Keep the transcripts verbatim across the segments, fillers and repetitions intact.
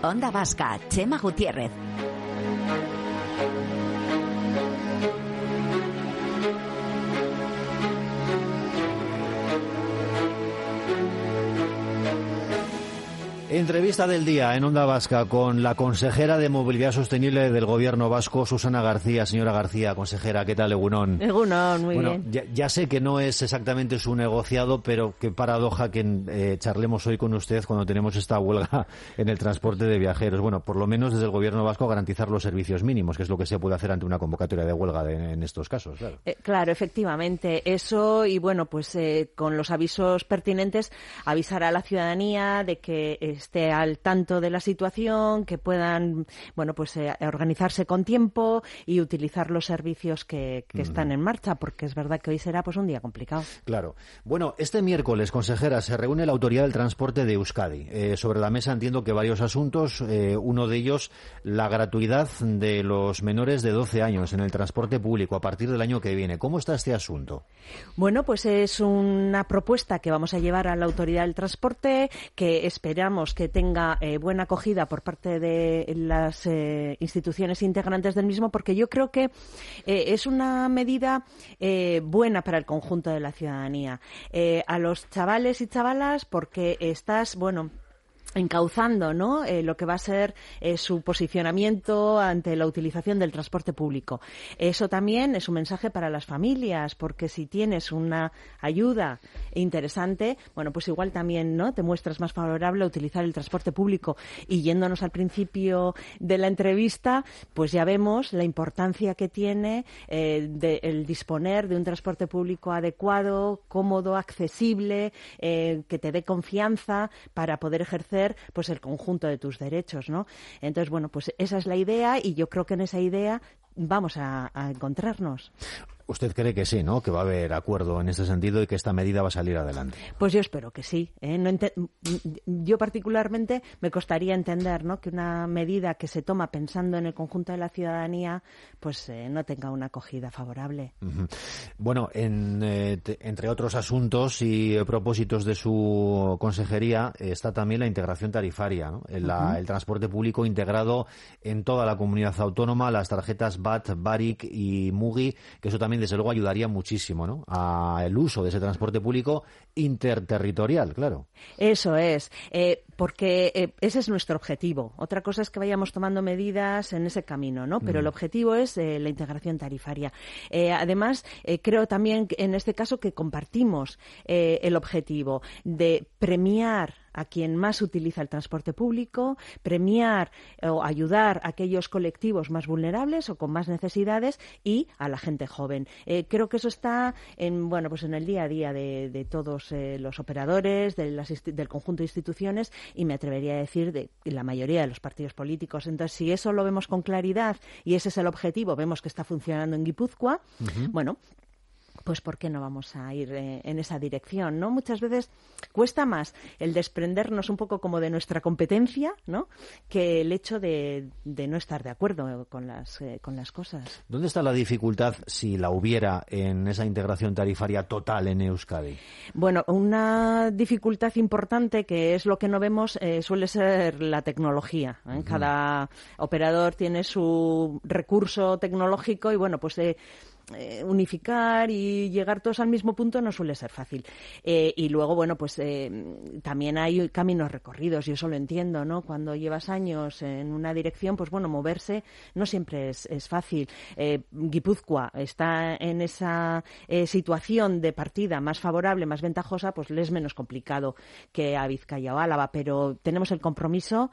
Onda Vasca, Chema Gutiérrez. Entrevista del día en Onda Vasca con la consejera de Movilidad Sostenible del Gobierno vasco, Susana García. Señora García, consejera, ¿qué tal, Egunon? Egunon, muy bueno, bien. Ya, ya sé que no es exactamente su negociado, pero qué paradoja que eh, charlemos hoy con usted cuando tenemos esta huelga en el transporte de viajeros. Bueno, por lo menos desde el Gobierno vasco garantizar los servicios mínimos, que es lo que se puede hacer ante una convocatoria de huelga de, en estos casos. Claro, eh, claro, efectivamente. Eso y, bueno, pues eh, con los avisos pertinentes, avisar a la ciudadanía de que eh, esté al tanto de la situación, que puedan, bueno, pues eh, organizarse con tiempo y utilizar los servicios que, que mm. están en marcha, porque es verdad que hoy será pues un día complicado. Claro. Bueno, este miércoles, consejera, se reúne la Autoridad del Transporte de Euskadi. Eh, sobre la mesa entiendo que varios asuntos, eh, uno de ellos la gratuidad de los menores de doce años en el transporte público a partir del año que viene. ¿Cómo está este asunto? Bueno, pues es una propuesta que vamos a llevar a la Autoridad del Transporte, que esperamos que tenga eh, buena acogida por parte de las eh, instituciones integrantes del mismo, porque yo creo que eh, es una medida eh, buena para el conjunto de la ciudadanía. Eh, a los chavales y chavalas, porque estás, bueno, encauzando, ¿no?, eh, lo que va a ser eh, su posicionamiento ante la utilización del transporte público. Eso también es un mensaje para las familias, porque si tienes una ayuda interesante, bueno, pues igual también, ¿no?, te muestras más favorable a utilizar el transporte público. Y yéndonos al principio de la entrevista, pues ya vemos la importancia que tiene eh, de, el disponer de un transporte público adecuado, cómodo, accesible, eh, que te dé confianza para poder ejercer pues el conjunto de tus derechos, ¿no? Entonces, bueno, pues esa es la idea y yo creo que en esa idea vamos a, a encontrarnos. ¿Usted cree que sí, no?, que va a haber acuerdo en este sentido y que esta medida va a salir adelante? Pues yo espero que sí. ¿eh? No ente- yo particularmente me costaría entender, ¿no?, que una medida que se toma pensando en el conjunto de la ciudadanía pues eh, no tenga una acogida favorable. Uh-huh. Bueno, en, eh, te, entre otros asuntos y eh, propósitos de su consejería eh, está también la integración tarifaria, ¿no? El, la, uh-huh. el transporte público integrado en toda la comunidad autónoma, las tarjetas B A T, Barik y Mugi, que eso también desde luego ayudaría muchísimo, ¿no?, al uso de ese transporte público interterritorial, claro. Eso es, eh, porque eh, ese es nuestro objetivo. Otra cosa es que vayamos tomando medidas en ese camino, ¿no? Pero mm. el objetivo es eh, la integración tarifaria. Eh, además, eh, creo también en este caso que compartimos eh, el objetivo de premiar a quien más utiliza el transporte público, premiar o ayudar a aquellos colectivos más vulnerables o con más necesidades y a la gente joven. Eh, creo que eso está en, bueno, pues en el día a día de, de todos eh, los operadores, de las, del conjunto de instituciones y me atrevería a decir de la mayoría de los partidos políticos. Entonces, si eso lo vemos con claridad y ese es el objetivo, vemos que está funcionando en Guipúzcoa, uh-huh. bueno, pues ¿por qué no vamos a ir eh, en esa dirección, ¿no? Muchas veces cuesta más el desprendernos un poco como de nuestra competencia, ¿no?, que el hecho de, de no estar de acuerdo con las, eh, con las cosas. ¿Dónde está la dificultad, si la hubiera, en esa integración tarifaria total en Euskadi? Bueno, una dificultad importante, que es lo que no vemos, eh, suele ser la tecnología, ¿eh? Uh-huh. Cada operador tiene su recurso tecnológico y, bueno, pues... Eh, Eh, unificar y llegar todos al mismo punto no suele ser fácil. Eh, y luego, bueno, pues eh, también hay caminos recorridos, yo eso lo entiendo, ¿no? Cuando llevas años en una dirección, pues bueno, moverse no siempre es, es fácil. Eh, Guipúzcoa está en esa eh, situación de partida más favorable, más ventajosa, pues le es menos complicado que a Vizcaya o Álava, pero tenemos el compromiso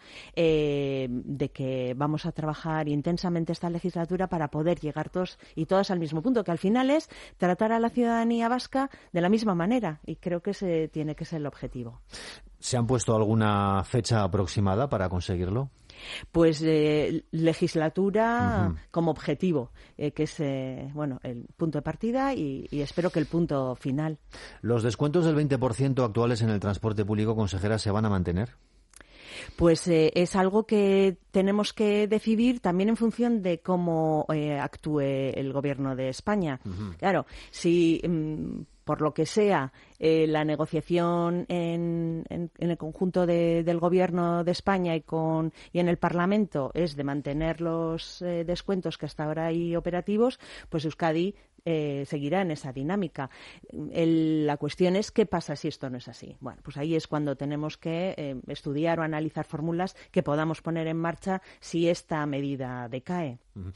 eh, de que vamos a trabajar intensamente esta legislatura para poder llegar todos y todas al mismo punto, que al final es tratar a la ciudadanía vasca de la misma manera, y creo que ese tiene que ser el objetivo. ¿Se han puesto alguna fecha aproximada para conseguirlo? Pues eh, legislatura uh-huh. como objetivo, eh, que es eh, bueno, el punto de partida y, y espero que el punto final. ¿Los descuentos del veinte por ciento actuales en el transporte público, consejera, se van a mantener? Pues eh, es algo que tenemos que decidir también en función de cómo eh, actúe el Gobierno de España. Uh-huh. Claro, si mm, por lo que sea, eh, la negociación en, en, en el conjunto de, del Gobierno de España y, con, y en el Parlamento es de mantener los eh, descuentos que hasta ahora hay operativos, pues Euskadi eh, seguirá en esa dinámica. El, la cuestión es qué pasa si esto no es así. Bueno, pues ahí es cuando tenemos que eh, estudiar o analizar fórmulas que podamos poner en marcha si esta medida decae. Uh-huh.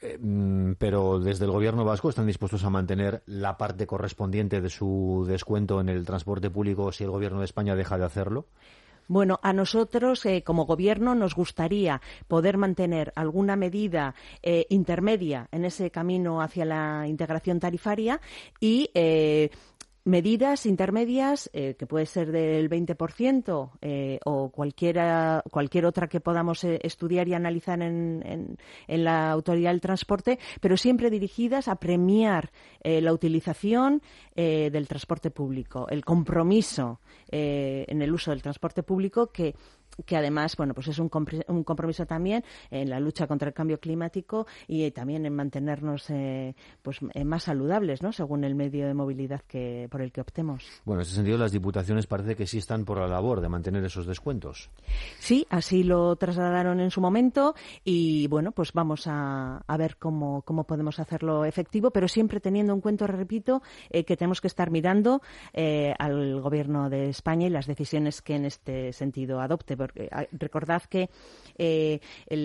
Pero desde el Gobierno vasco están dispuestos a mantener la parte correspondiente de su descuento en el transporte público si el Gobierno de España deja de hacerlo. Bueno, a nosotros, eh, como Gobierno, nos gustaría poder mantener alguna medida eh, intermedia en ese camino hacia la integración tarifaria y eh, medidas intermedias, eh, que puede ser del veinte por ciento eh, o cualquiera, cualquier otra que podamos eh, estudiar y analizar en, en, en la Autoridad del Transporte, pero siempre dirigidas a premiar eh, la utilización eh, del transporte público, el compromiso eh, en el uso del transporte público que que además, bueno, pues es un, compr- un compromiso también en la lucha contra el cambio climático y eh, también en mantenernos eh, pues eh, más saludables, ¿no? Según el medio de movilidad que por el que optemos. Bueno, en ese sentido las diputaciones parece que sí están por la labor de mantener esos descuentos. Sí, así lo trasladaron en su momento y bueno, pues vamos a, a ver cómo, cómo podemos hacerlo efectivo, pero siempre teniendo en cuenta, repito, eh, que tenemos que estar mirando eh, al Gobierno de España y las decisiones que en este sentido adopte. Porque recordad que eh,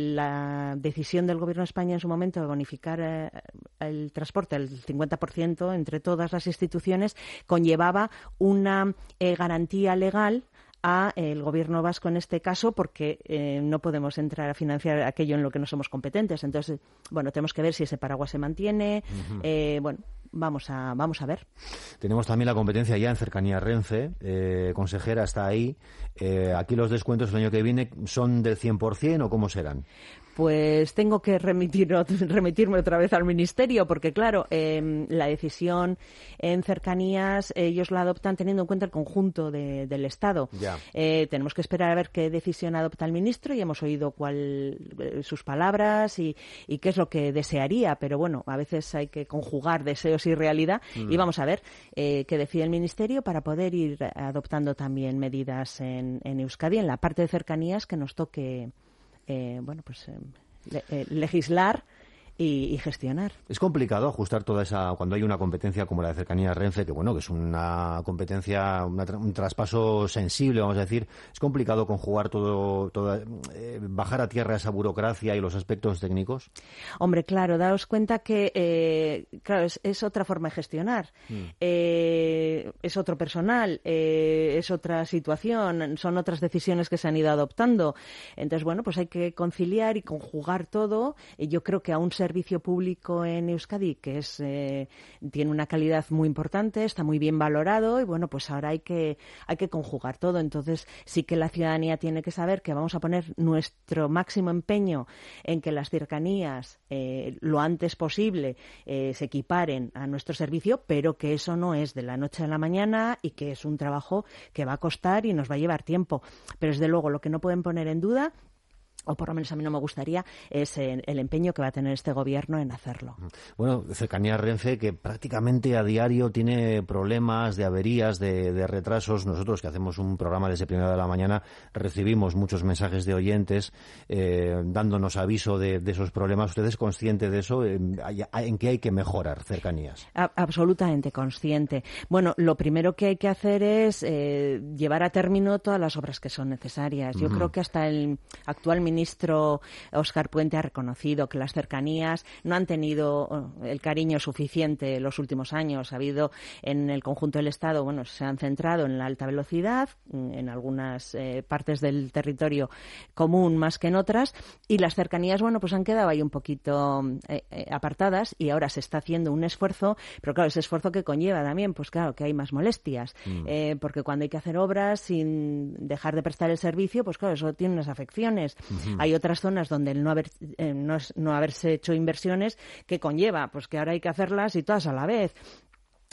la decisión del Gobierno de España en su momento de bonificar eh, el transporte al cincuenta por ciento entre todas las instituciones conllevaba una eh, garantía legal a el Gobierno vasco en este caso porque eh, no podemos entrar a financiar aquello en lo que no somos competentes. Entonces, bueno, tenemos que ver si ese paraguas se mantiene. Uh-huh. Eh, bueno, vamos a vamos a ver. Tenemos también la competencia ya en cercanía Renfe. Eh, consejera, está ahí. Eh, aquí los descuentos el año que viene son del cien por ciento o ¿cómo serán? Pues tengo que remitir, remitirme otra vez al Ministerio porque, claro, eh, la decisión en cercanías ellos la adoptan teniendo en cuenta el conjunto de, del Estado. Ya. Eh, tenemos que esperar a ver qué decisión adopta el ministro y hemos oído cuál eh, sus palabras y, y qué es lo que desearía, pero bueno, a veces hay que conjugar deseos y realidad mm. y vamos a ver eh, qué decide el Ministerio para poder ir adoptando también medidas en, en Euskadi, en la parte de cercanías que nos toque Eh, bueno, pues eh, le, eh, legislar y, y gestionar. Es complicado ajustar toda esa, cuando hay una competencia como la de cercanía Renfe, que bueno, que es una competencia, una, un traspaso sensible, vamos a decir, es complicado conjugar todo, toda, eh, bajar a tierra esa burocracia y los aspectos técnicos. Hombre, claro, daos cuenta que, eh, claro, es, es otra forma de gestionar, mm. eh, es otro personal, eh, es otra situación, son otras decisiones que se han ido adoptando. Entonces, bueno, pues hay que conciliar y conjugar todo. Y yo creo que aún se servicio público en Euskadi que es eh, tiene una calidad muy importante, está muy bien valorado y bueno, pues ahora hay que hay que conjugar todo. Entonces sí que la ciudadanía tiene que saber que vamos a poner nuestro máximo empeño en que las cercanías eh, lo antes posible eh, se equiparen a nuestro servicio, pero que eso no es de la noche a la mañana y que es un trabajo que va a costar y nos va a llevar tiempo. Pero desde luego lo que no pueden poner en duda, o por lo menos a mí no me gustaría, es el empeño que va a tener este Gobierno en hacerlo. Bueno, cercanía Renfe, que prácticamente a diario tiene problemas de averías, de, de retrasos. Nosotros, que hacemos un programa desde primera de la mañana, recibimos muchos mensajes de oyentes eh, dándonos aviso de, de esos problemas. ¿Usted es consciente de eso? ¿En, en qué hay que mejorar cercanías? A, absolutamente consciente. Bueno, lo primero que hay que hacer es eh, llevar a término todas las obras que son necesarias. Yo uh-huh. creo que hasta el actual ministro El ministro Óscar Puente ha reconocido que las cercanías no han tenido el cariño suficiente los últimos años. Ha habido en el conjunto del Estado, bueno, se han centrado en la alta velocidad, en algunas eh, partes del territorio común más que en otras, y las cercanías, bueno, pues han quedado ahí un poquito eh, eh, apartadas y ahora se está haciendo un esfuerzo, pero claro, ese esfuerzo que conlleva también, pues claro, que hay más molestias, mm. eh, porque cuando hay que hacer obras sin dejar de prestar el servicio, pues claro, eso tiene unas afecciones. Uh-huh. Hay otras zonas donde el no, haber, eh, no, es, no haberse hecho inversiones que conlleva, pues que ahora hay que hacerlas y todas a la vez.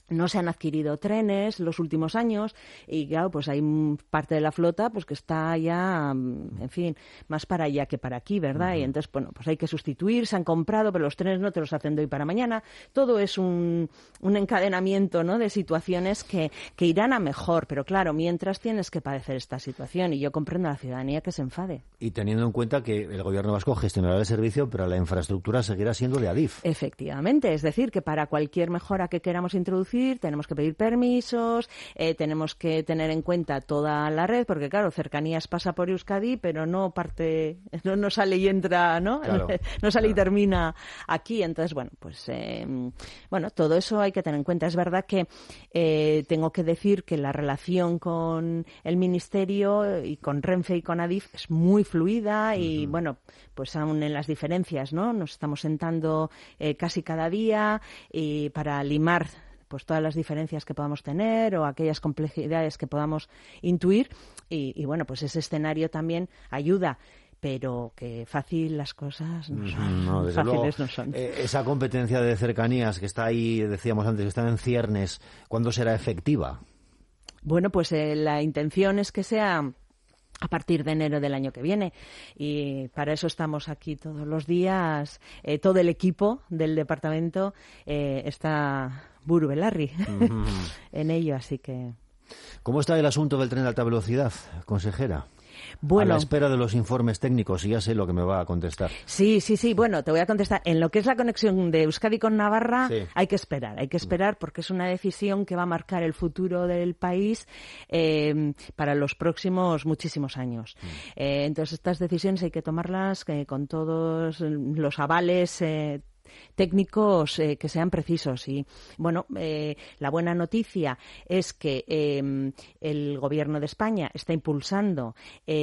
No se han adquirido trenes los últimos años y, claro, pues hay parte de la flota pues que está ya, en fin, más para allá que para aquí, ¿verdad? Uh-huh. Y entonces, bueno, pues hay que sustituir, se han comprado, pero los trenes no te los hacen de hoy para mañana. Todo es un, un encadenamiento, ¿no?, de situaciones que, que irán a mejor, pero claro, mientras tienes que padecer esta situación y yo comprendo a la ciudadanía que se enfade. Y teniendo en cuenta que el Gobierno vasco gestionará el servicio, pero la infraestructura seguirá siendo de Adif. Efectivamente, es decir, que para cualquier mejora que queramos introducir tenemos que pedir permisos, eh, tenemos que tener en cuenta toda la red, porque claro, Cercanías pasa por Euskadi, pero no parte, no, no sale y entra, ¿no? Claro, no sale claro. y termina aquí. Entonces, bueno, pues eh, bueno, todo eso hay que tener en cuenta. Es verdad que eh, tengo que decir que la relación con el Ministerio y con Renfe y con Adif es muy fluida y, uh-huh. bueno, pues aún en las diferencias, ¿no? Nos estamos sentando eh, casi cada día y para limar pues todas las diferencias que podamos tener o aquellas complejidades que podamos intuir y, y bueno, pues ese escenario también ayuda, pero que fácil las cosas no son, no, desde fáciles luego, no son. Eh, esa competencia de Cercanías que está ahí, decíamos antes, que está en ciernes, ¿cuándo será efectiva? Bueno, pues eh, la intención es que sea a partir de enero del año que viene y para eso estamos aquí todos los días, eh, todo el equipo del departamento eh, está buru belarri uh-huh. en ello, así que... ¿Cómo está el asunto del tren de alta velocidad, consejera? Bueno, a la espera de los informes técnicos, y ya sé lo que me va a contestar. Sí, sí, sí. Bueno, te voy a contestar. En lo que es la conexión de Euskadi con Navarra, sí. hay que esperar. Hay que esperar porque es una decisión que va a marcar el futuro del país eh, para los próximos muchísimos años. Mm. Eh, entonces, estas decisiones hay que tomarlas eh, con todos los avales eh, técnicos eh, que sean precisos y bueno eh, la buena noticia es que eh, el Gobierno de España está impulsando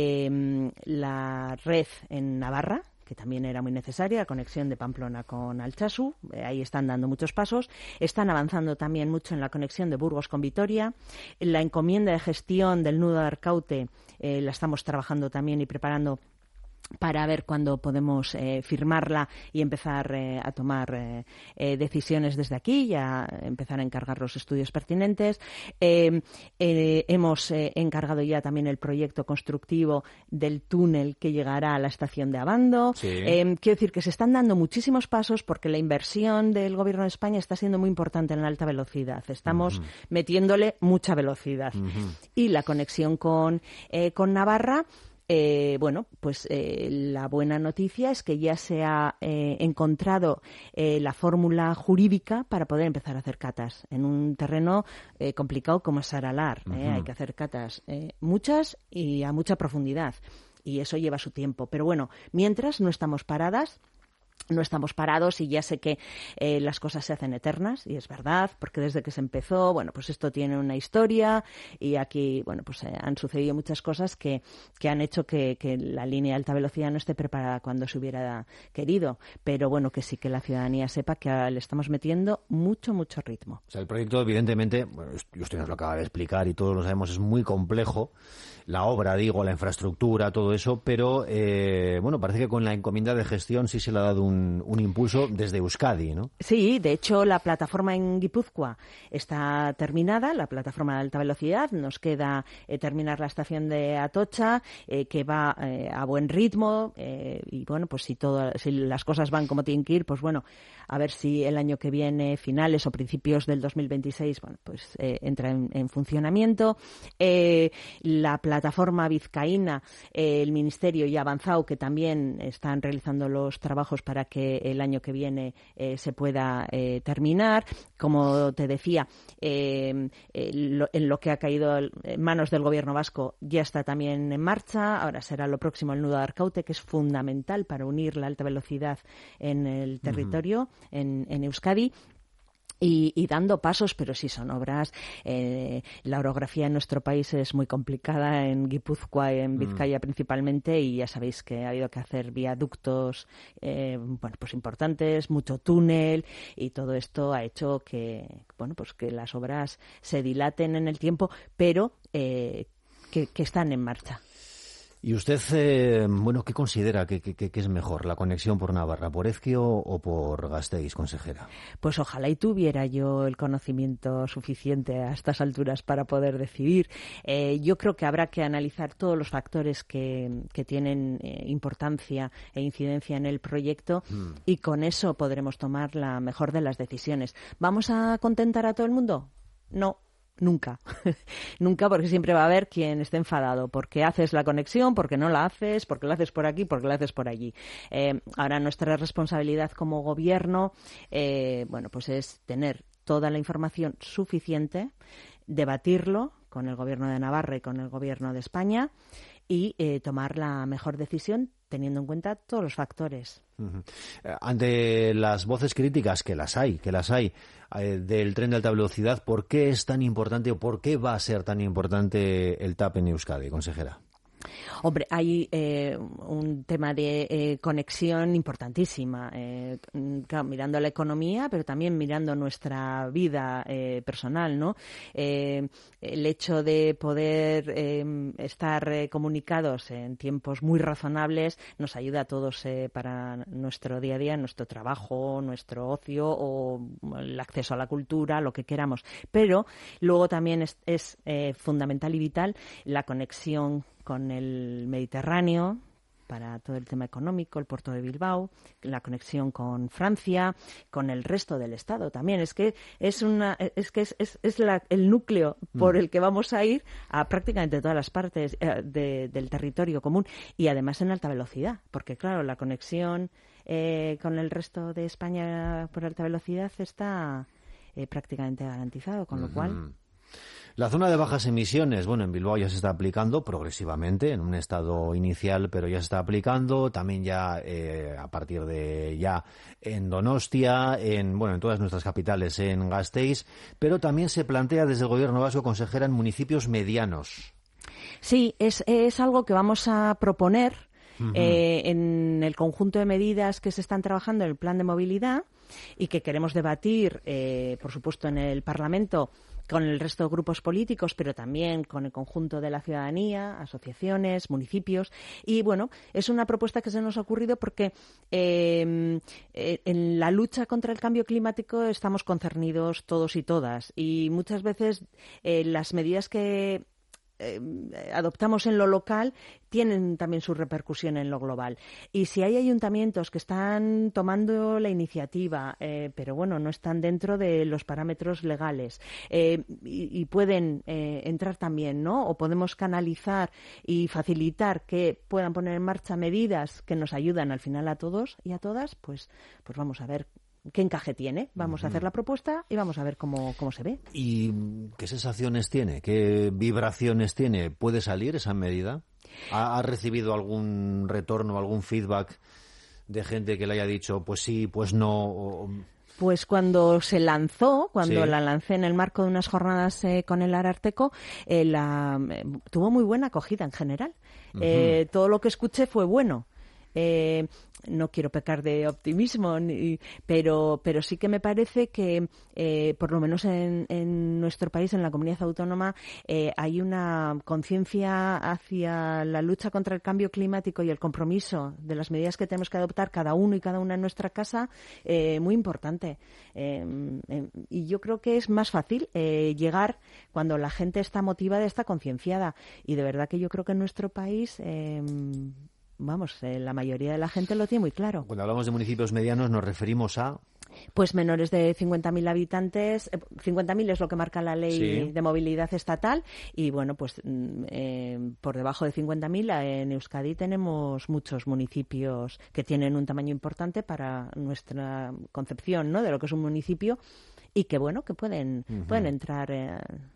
eh, la red en Navarra, que también era muy necesaria, la conexión de Pamplona con Altsasu, eh, ahí están dando muchos pasos, están avanzando también mucho en la conexión de Burgos con Vitoria, la encomienda de gestión del nudo de Arcaute eh, la estamos trabajando también y preparando para ver cuándo podemos eh, firmarla y empezar eh, a tomar eh, eh, decisiones desde aquí y a empezar a encargar los estudios pertinentes. Eh, eh, hemos eh, encargado ya también el proyecto constructivo del túnel que llegará a la estación de Abando. Sí. Eh, quiero decir que se están dando muchísimos pasos porque la inversión del Gobierno de España está siendo muy importante en la alta velocidad. Estamos uh-huh. metiéndole mucha velocidad. Uh-huh. Y la conexión con, eh, con Navarra... Eh, bueno, pues eh, la buena noticia es que ya se ha eh, encontrado eh, la fórmula jurídica para poder empezar a hacer catas en un terreno eh, complicado como es Aralar. Uh-huh. eh, hay que hacer catas eh, muchas y a mucha profundidad y eso lleva su tiempo. Pero bueno, mientras no estamos paradas. No estamos parados y ya sé que eh, las cosas se hacen eternas y es verdad, porque desde que se empezó, bueno, pues esto tiene una historia y aquí, bueno, pues eh, han sucedido muchas cosas que, que han hecho que, que la línea de alta velocidad no esté preparada cuando se hubiera querido, pero bueno, que sí que la ciudadanía sepa que le estamos metiendo mucho, mucho ritmo. O sea, el proyecto, evidentemente, bueno, usted nos lo acaba de explicar y todos lo sabemos, es muy complejo. La obra, digo, la infraestructura, todo eso, pero, eh, bueno, parece que con la encomienda de gestión sí se le ha dado un, un impulso desde Euskadi, ¿no? Sí, de hecho, la plataforma en Guipúzcoa está terminada, la plataforma de alta velocidad. Nos queda eh, terminar la estación de Atocha, eh, que va eh, a buen ritmo, eh, y bueno, pues si, todo, si las cosas van como tienen que ir, pues bueno, a ver si el año que viene, finales o principios del dos mil veintiséis, bueno, pues eh, entra en, en funcionamiento. Eh, la plataforma vizcaína, eh, el Ministerio ya ha avanzado que también están realizando los trabajos para que el año que viene eh, se pueda eh, terminar. Como te decía, eh, eh, lo, en lo que ha caído en manos del Gobierno vasco ya está también en marcha. Ahora será lo próximo el nudo de Arcaute, que es fundamental para unir la alta velocidad en el territorio, uh-huh. en, en Euskadi. Y, y dando pasos, pero sí son obras. Eh, la orografía en nuestro país es muy complicada, en Guipúzcoa, en Vizcaya mm. principalmente, y ya sabéis que ha habido que hacer viaductos eh, bueno, pues importantes, mucho túnel, y todo esto ha hecho que, bueno, pues que las obras se dilaten en el tiempo, pero eh, que, que están en marcha. ¿Y usted, eh, bueno, qué considera que, que, que es mejor, la conexión por Navarra, por Ezquio o por Gasteiz, consejera? Pues ojalá y tuviera yo el conocimiento suficiente a estas alturas para poder decidir. Eh, yo creo que habrá que analizar todos los factores que, que tienen eh, importancia e incidencia en el proyecto mm. y con eso podremos tomar la mejor de las decisiones. ¿Vamos a contentar a todo el mundo? No. Nunca, nunca, porque siempre va a haber quien esté enfadado porque haces la conexión, porque no la haces, porque la haces por aquí, porque la haces por allí. Eh, ahora nuestra responsabilidad como gobierno, eh, bueno, pues es tener toda la información suficiente, debatirlo con el gobierno de Navarra y con el gobierno de España y eh, tomar la mejor decisión teniendo en cuenta todos los factores. Uh-huh. Ante las voces críticas, que las hay, que las hay, eh, del tren de alta velocidad, ¿por qué es tan importante o por qué va a ser tan importante el T A P en Euskadi, consejera? Hombre, hay eh, un tema de eh, conexión importantísima, eh, claro, mirando la economía, pero también mirando nuestra vida eh, personal, ¿no? Eh, el hecho de poder eh, estar eh, comunicados en tiempos muy razonables nos ayuda a todos eh, para nuestro día a día, nuestro trabajo, nuestro ocio o el acceso a la cultura, lo que queramos. Pero luego también es, es eh, fundamental y vital la conexión con el Mediterráneo para todo el tema económico, el puerto de Bilbao, la conexión con Francia, con el resto del Estado también. Es que es una, es que es, es, es la, el núcleo por mm. el que vamos a ir a prácticamente todas las partes eh, de, del territorio común y además en alta velocidad, porque claro, la conexión eh, con el resto de España por alta velocidad está eh, prácticamente garantizado, con lo mm-hmm. cual... La zona de bajas emisiones, bueno, en Bilbao ya se está aplicando progresivamente, en un estado inicial, pero ya se está aplicando, también ya eh, a partir de ya en Donostia, en bueno, en todas nuestras capitales, en Gasteiz, pero también se plantea desde el gobierno vasco, consejera, en municipios medianos. Sí, es, es algo que vamos a proponer uh-huh. eh, en el conjunto de medidas que se están trabajando en el plan de movilidad y que queremos debatir, eh, por supuesto, en el Parlamento con el resto de grupos políticos, pero también con el conjunto de la ciudadanía, asociaciones, municipios. Y, bueno, es una propuesta que se nos ha ocurrido porque eh, eh, en la lucha contra el cambio climático estamos concernidos todos y todas. Y muchas veces eh, las medidas que Eh, adoptamos en lo local tienen también su repercusión en lo global. Y si hay ayuntamientos que están tomando la iniciativa, eh, pero bueno, no están dentro de los parámetros legales eh, y, y pueden eh, entrar también, ¿no? O podemos canalizar y facilitar que puedan poner en marcha medidas que nos ayudan al final a todos y a todas, pues, pues vamos a ver qué encaje tiene. Vamos uh-huh. a hacer la propuesta y vamos a ver cómo, cómo se ve. ¿Y qué sensaciones tiene? ¿Qué vibraciones tiene? ¿Puede salir esa medida? ¿Ha, ha recibido algún retorno, algún feedback de gente que le haya dicho pues sí, pues no? O... Pues cuando se lanzó, cuando sí. la lancé en el marco de unas jornadas eh, con el Ararteko, eh, la, eh, tuvo muy buena acogida en general. Uh-huh. Eh, todo lo que escuché fue bueno. Eh, no quiero pecar de optimismo, ni, pero, pero sí que me parece que, eh, por lo menos en, en nuestro país, en la comunidad autónoma, eh, hay una conciencia hacia la lucha contra el cambio climático y el compromiso de las medidas que tenemos que adoptar cada uno y cada una en nuestra casa eh, muy importante. Eh, eh, y yo creo que es más fácil eh, llegar cuando la gente está motivada, está concienciada. Y de verdad que yo creo que en nuestro país... Eh, Vamos, eh, la mayoría de la gente lo tiene muy claro. Cuando hablamos de municipios medianos nos referimos a... Pues menores de cincuenta mil habitantes. Eh, cincuenta mil es lo que marca la ley sí. de movilidad estatal. Y bueno, pues eh, por debajo de cincuenta mil en Euskadi tenemos muchos municipios que tienen un tamaño importante para nuestra concepción, ¿no?, de lo que es un municipio. Y que, bueno, que pueden, uh-huh. pueden entrar eh,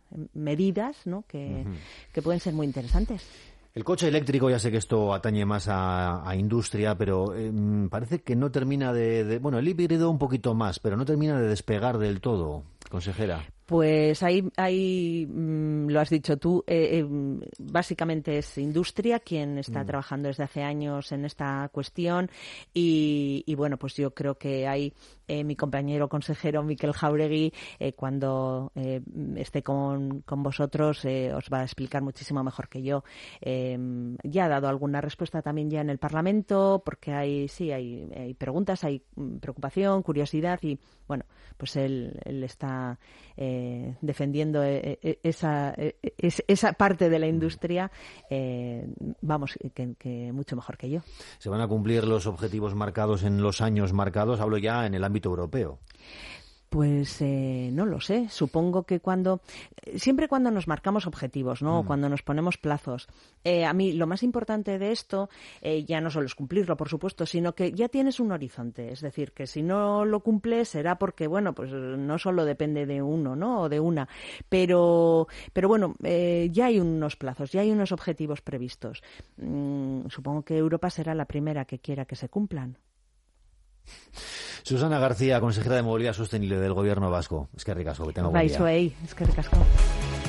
medidas, ¿no?, que, uh-huh. que pueden ser muy interesantes. El coche eléctrico, ya sé que esto atañe más a, a industria, pero eh, parece que no termina de, de... Bueno, el híbrido un poquito más, pero no termina de despegar del todo, consejera. Pues ahí, ahí mmm, lo has dicho tú, eh, eh, básicamente es industria quien está mm. trabajando desde hace años en esta cuestión y, y bueno, pues yo creo que hay eh, mi compañero consejero Mikel Jauregui, eh, cuando eh, esté con, con vosotros, eh, os va a explicar muchísimo mejor que yo. Eh, ya ha dado alguna respuesta también ya en el Parlamento, porque hay, sí, hay, hay preguntas, hay preocupación, curiosidad y bueno, pues él, él está eh, defendiendo eh, esa, eh, esa parte de la industria, eh, vamos, que, que mucho mejor que yo. ¿Se van a cumplir los objetivos marcados en los años marcados? Hablo ya en el ámbito europeo. Pues eh, no lo sé. Supongo que cuando siempre cuando nos marcamos objetivos, ¿no? Mm. Cuando nos ponemos plazos. Eh, a mí lo más importante de esto eh, ya no solo es cumplirlo, por supuesto, sino que ya tienes un horizonte. Es decir, que si no lo cumples será porque, bueno, pues no solo depende de uno, ¿no? O de una. Pero, pero bueno, eh, ya hay unos plazos, ya hay unos objetivos previstos. Mm, supongo que Europa será la primera que quiera que se cumplan. Susana García, consejera de Movilidad Sostenible del Gobierno vasco. Es que ricasco, que tengo buen día. Es que ricasco.